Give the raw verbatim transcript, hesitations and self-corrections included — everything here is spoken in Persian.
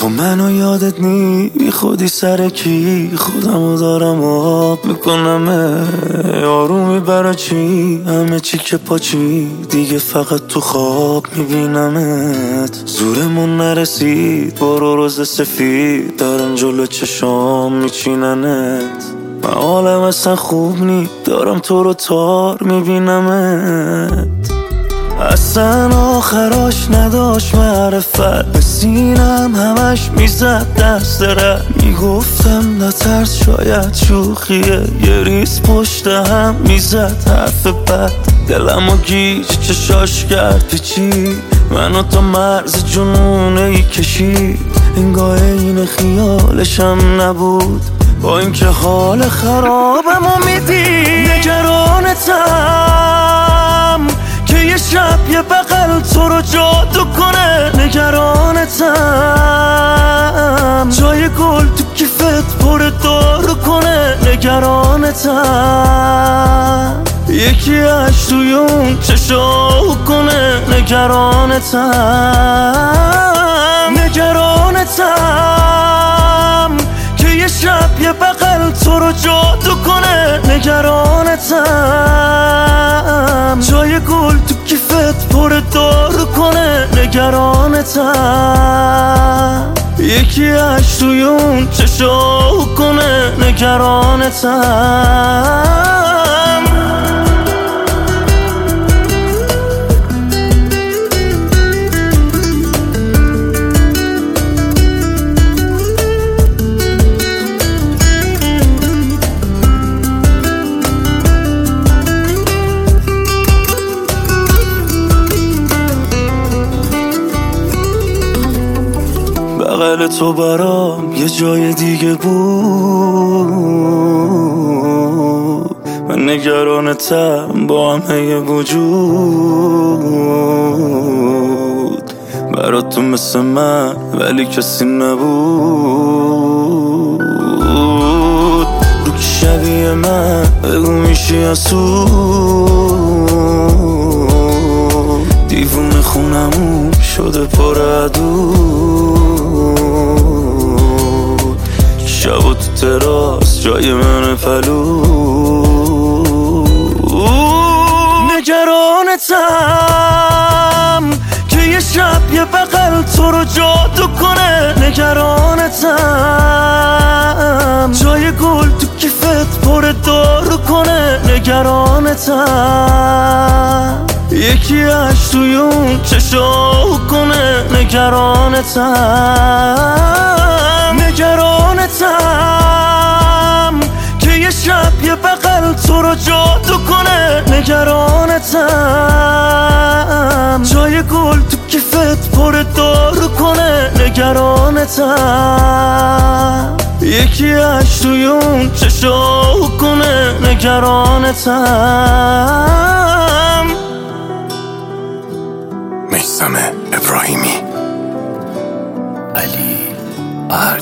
تو منو یادت نی بی خودی سر کی خودمو دارم آب میکنم آرومی برا چی همه چی که پاچی دیگه فقط تو خواب میبینمت زورمون نرسید برو روز سفید دارن جلو چشام میچیننت من حالم اصلا خوب نی دارم تو رو تار میبینمت اصلا آخراش نداشت معرفت به سینم همش میزد دست رد میگفتم نترس شاید شوخیه یه ریز پشت هم میزد حرف بد دلمو گیج چشاش کرد پیچی منو تا مرز جنونه ای کشید انگاه این خیالشم نبود با اینکه حال خرابمو میدی نگرانتم که یه شب یه بغل تو رو جادو کنه نگرانتم جای گل تو کیفت پر دارو کنه نگرانتم یکی اش توی اون چشاو کنه نگرانتم نگرانتم که یه شب یه بغل تو رو جادو کنه نگرانتم جای گل تو کیفت پر دارو کنه نگرانتم یکی اش توی اون چشاو کنه نگرانتم بغل تو برام یه جای دیگه بود من نگرانتم با همه وجود برات تو مثل من ولی کسی نبود رو که شبیه من بگو میشی اسود دیوونه خونمون شده پر عدود شب و تو تراس جای من پلود نگرانتم که یه شب یه بغل تو رو جادو کنه نگرانتم جای گل تو کیفت پر دارو کنه نگرانتم یکی اش توی اون چشاو کنه نگرانتم نگرانتم که یه شب یه بغل تو رو جادو کنه نگرانتم جای گل تو کیفت پر دارو کنه نگرانتم یکی اش توی اون چشاو کنه نگرانتم میثم ابراهیمی علی ارج